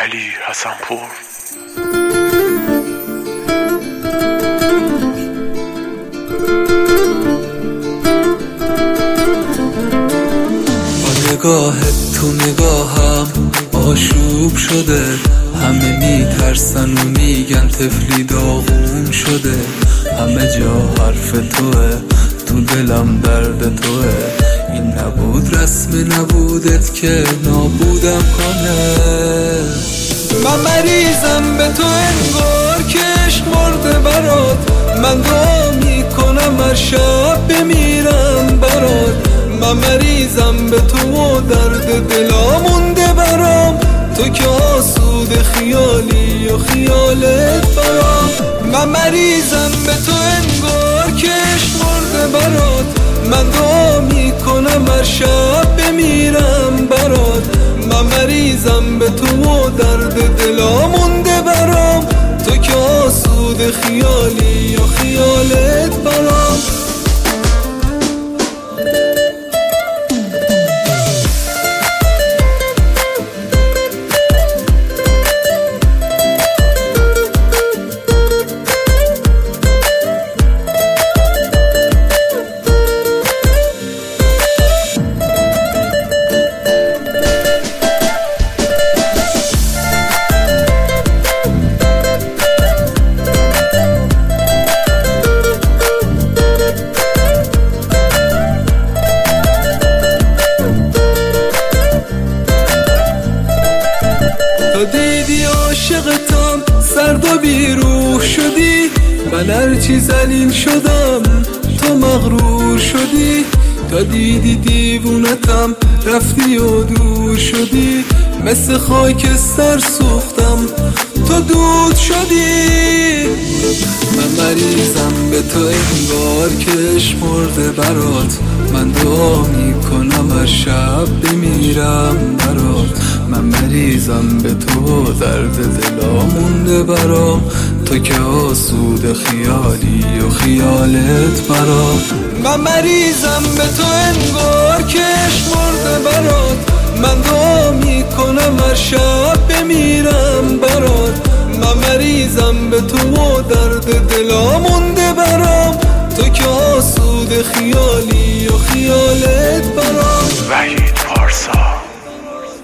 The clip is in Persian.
علی حسن‌پور. نگاهت تو نگاهم آشوب شده، همه میترسن و میگن طفلی داغون شده، همه جا حرف توه، تو دلم درد توه، این نبود رسم نبودت که نابودم کنه. من مریضم به تو انگار که عشق مرده برات، من دعا میکنم هر شب بمیرم برات. من مریضم به تو و درد دلا مونده برام، تو که آسود خیالی و خیالت برام. من مریضم به تو انگار که عشق مرده برات، من دعا میکنم هر شب بمیرم برات. من مریضم به تو و درد دلا مونده برام، تو که آسود خیالی و خیالت برام. دیدی عاشقتم سرد و بیروح شدی، من هرچی ذلیل شدم تو مغرور شدی. تا دیدی دیوونتم رفتی و دور شدی، مثل خاکستر سوختم تو دود شدی. من مریضم به تو انگار که عشق مرده برات، من دعا میکنم هر شب بمیرم برات. من مریضم به تو درد دلا مونده برام، تو که آسود خیالی و خیالت برام. من مریضم به تو انگار که عشق مرده برات، من دعا میکنم هر شب بمیرم برات. من مریضم به تو و درد دلا مونده برام، تو که آسود خیالی و خیالت برام. وحید پارسا.